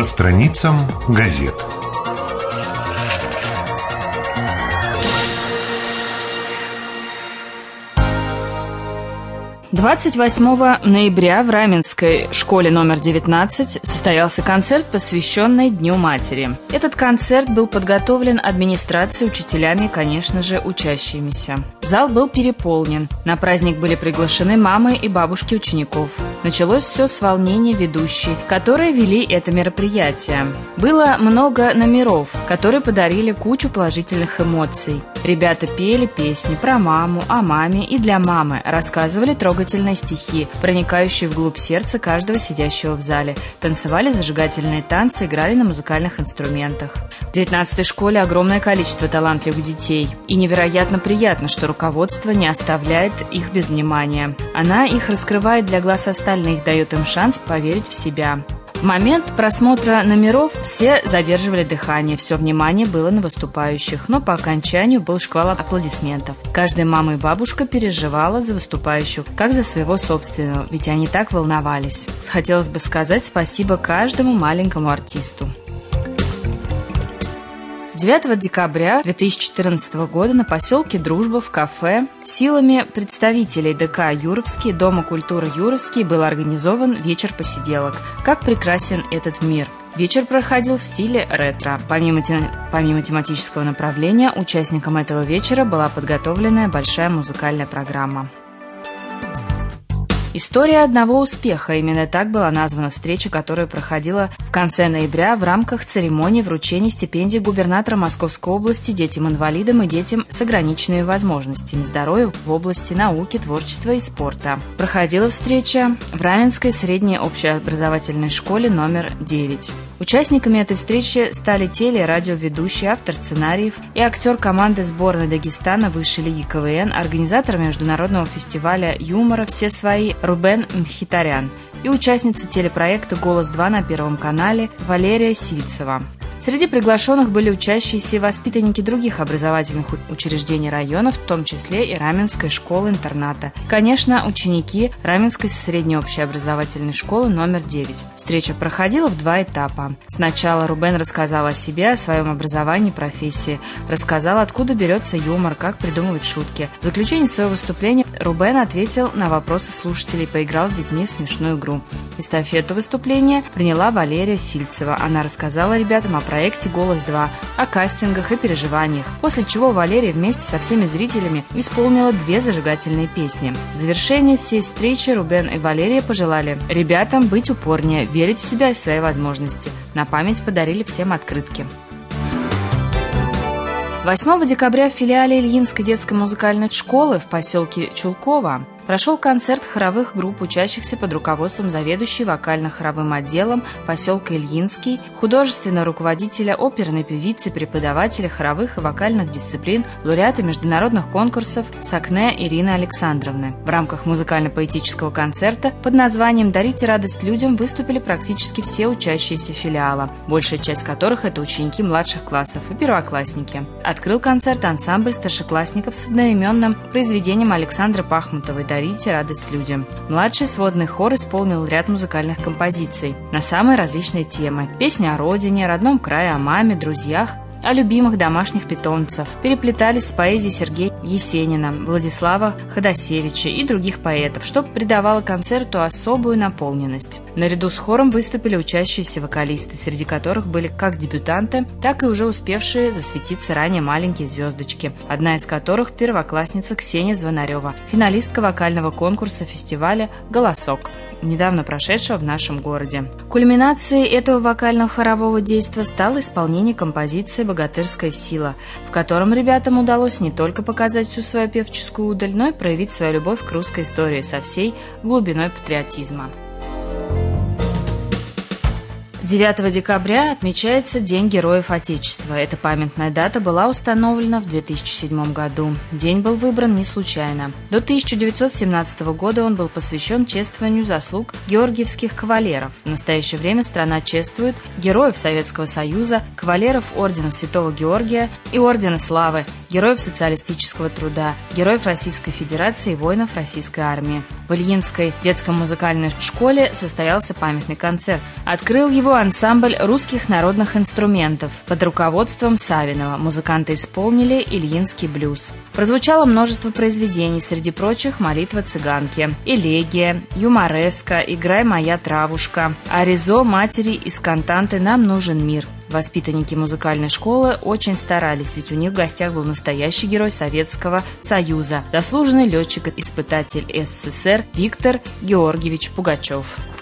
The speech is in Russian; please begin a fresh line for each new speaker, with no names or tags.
по страницам газет.
— 28 ноября в Раменской школе номер 19 состоялся концерт, посвященный Дню матери. Этот концерт был подготовлен администрацией, учителями и, конечно же, учащимися. Зал был переполнен. На праздник были приглашены мамы и бабушки учеников. Началось все с волнения ведущей, которые вели это мероприятие. Было много номеров, которые подарили кучу положительных эмоций. Ребята пели песни про маму, о маме и для мамы, рассказывали трогательные стихи, проникающие вглубь сердца каждого сидящего в зале, танцевали зажигательные танцы, играли на музыкальных инструментах. В 19-й школе огромное количество талантливых детей, и невероятно приятно, что руководство не оставляет их без внимания. Она их раскрывает для глаз остальных, дает им шанс поверить в себя. В момент просмотра номеров все задерживали дыхание, все внимание было на выступающих, но по окончанию был шквал аплодисментов. Каждая мама и бабушка переживала за выступающих, как за своего собственного, ведь они так волновались. Хотелось бы сказать спасибо каждому маленькому артисту. 9 декабря 2014 года на поселке Дружба в кафе силами представителей ДК «Юровский», Дома культуры «Юровский» был организован вечер посиделок «Как прекрасен этот мир». Вечер проходил в стиле ретро. Помимо тематического направления, участникам этого вечера была подготовлена большая музыкальная программа. История одного успеха. Именно так была названа встреча, которая проходила в конце ноября в рамках церемонии вручения стипендий губернатора Московской области детям-инвалидам и детям с ограниченными возможностями здоровья в области науки, творчества и спорта. Проходила встреча в Раменской средней общеобразовательной школе номер 9. Участниками этой встречи стали теле- и радиоведущий, автор сценариев и актер команды сборной Дагестана высшей лиги КВН, организатор международного фестиваля юмора «Все свои» Рубен Мхитарян и участница телепроекта «Голос-2» на Первом канале Валерия Сильцева. Среди приглашенных были учащиеся и воспитанники других образовательных учреждений района, в том числе и Раменской школы-интерната. Конечно, ученики Раменской средней общеобразовательной школы номер 9. Встреча проходила в 2 этапа. Сначала Рубен рассказал о себе, о своем образовании, профессии. Рассказал, откуда берется юмор, как придумывать шутки. В заключение своего выступления Рубен ответил на вопросы слушателей и поиграл с детьми в смешную игру. Эстафету выступления приняла Валерия Сильцева. Она рассказала ребятам о проекте «Голос-2», о кастингах и переживаниях, после чего Валерия вместе со всеми зрителями исполнила 2 зажигательные песни. В завершении всей встречи Рубен и Валерия пожелали ребятам быть упорнее, верить в себя и в свои возможности. На память подарили всем открытки. 8 декабря в филиале Ильинской детской музыкальной школы в поселке Чулково прошел концерт хоровых групп, учащихся под руководством заведующей вокально-хоровым отделом поселка Ильинский, художественного руководителя, оперной певицы, преподавателя хоровых и вокальных дисциплин, лауреата международных конкурсов Сакне Ирины Александровны. В рамках музыкально-поэтического концерта под названием «Дарите радость людям» выступили практически все учащиеся филиала, большая часть которых – это ученики младших классов и первоклассники. Открыл концерт ансамбль старшеклассников с одноименным произведением Александры Пахмутовой «Дарите радость людям». Младший сводный хор исполнил ряд музыкальных композиций на самые различные темы. Песни о родине, родном крае, о маме, друзьях, о любимых домашних питомцев, переплетались с поэзией Сергея Есенина, Владислава Ходосевича и других поэтов, что придавало концерту особую наполненность. Наряду с хором выступили учащиеся вокалисты, среди которых были как дебютанты, так и уже успевшие засветиться ранее маленькие звездочки, одна из которых первоклассница Ксения Звонарева, финалистка вокального конкурса фестиваля «Голосок», недавно прошедшего в нашем городе. Кульминацией этого вокально-хорового действия стало исполнение композиции «Богатырская сила», в котором ребятам удалось не только показать всю свою певческую удаль, но и проявить свою любовь к русской истории со всей глубиной патриотизма. 9 декабря отмечается День Героев Отечества. Эта памятная дата была установлена в 2007 году. День был выбран не случайно. До 1917 года он был посвящен чествованию заслуг георгиевских кавалеров. В настоящее время страна чествует героев Советского Союза, кавалеров Ордена Святого Георгия и Ордена Славы, героев социалистического труда, героев Российской Федерации и воинов Российской армии. В Ильинской детской музыкальной школе состоялся памятный концерт. Открыл его ансамбль русских народных инструментов под руководством Савинова. Музыканты исполнили ильинский блюз. Прозвучало множество произведений, среди прочих «Молитва цыганки», «Элегия», «Юмореска», «Играй, моя травушка», «Аризо матери» из кантанты «Нам нужен мир». Воспитанники музыкальной школы очень старались, ведь у них в гостях был настоящий герой Советского Союза, заслуженный летчик-испытатель СССР Виктор Георгиевич Пугачев.